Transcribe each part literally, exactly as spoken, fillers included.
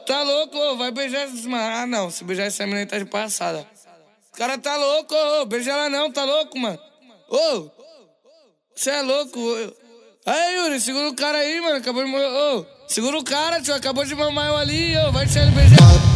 tá louco, ô, vai beijar essas mano. Ah, não, se beijar essa menina aí tá de passada. O cara tá louco, ô, beija ela não, tá louco, mano. Ô, você é louco, ô. Aí, Yuri, segura o cara aí, mano, acabou de morrer, ô. Segura o cara, tio, acabou de mamar eu ali, ô, vai deixar ele beijar.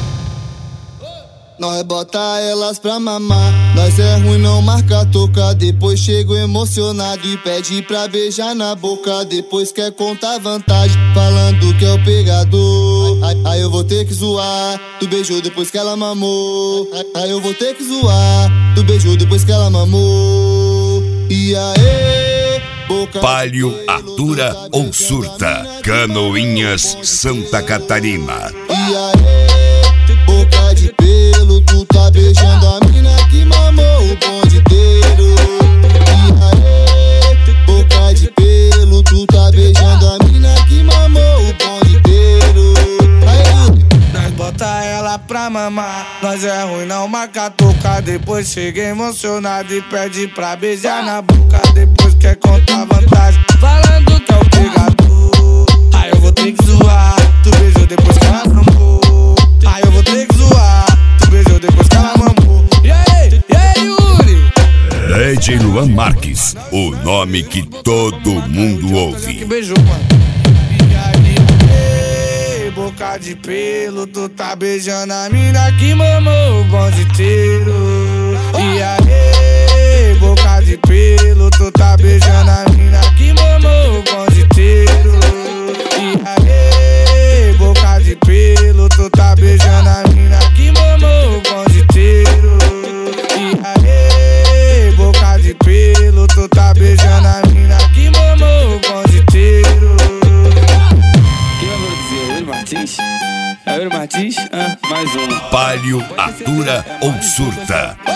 Nós bota elas pra mamar. Nós é ruim, não marca toca. Depois chego emocionado e pede pra beijar na boca. Depois quer contar vantagem, falando que é o pegador. Aí, aí eu vou ter que zoar. Tu beijou depois que ela mamou. Aí, aí eu vou ter que zoar. Tu beijou depois que ela mamou. E aí, boca Palio atura ou surta. Canoinhas, Santa Catarina. E aí, boca de pelo, tu tá beijando a mina que mamou o bonde inteiro. E aí, boca de pelo, tu tá beijando a mina que mamou o bonde inteiro. Aí, nós bota ela pra mamar. Nós é ruim, não marca toca. Depois chega emocionado e pede pra beijar na boca. Depois quer contar vantagem, falando que é o pegador. Aí eu vou ter que zoar. Tu beijou depois que ela mamou. Aí eu vou ter que zoar. Tu beijou depois que ela mamou. E aí, e aí, Yuri? D J Luan Marques, o nome que todo mundo ouve. Que beijou, mano. E aí, ei, boca de pelo, tu tá beijando a mina que mamou o bonde inteiro. E aí, boca de pelo, tu tá beijando a mina que mamou o bonde inteiro. E aí, boca de pelo, tu tá beijando a mina que mamou o bonde inteiro. E aí, boca de pelo, tu tá beijando a mina que mamou o bonde inteiro. Quem vai produzir? É Yuri Martins? É Yuri Martins? Ah, mais uma. Palio atura ou surta.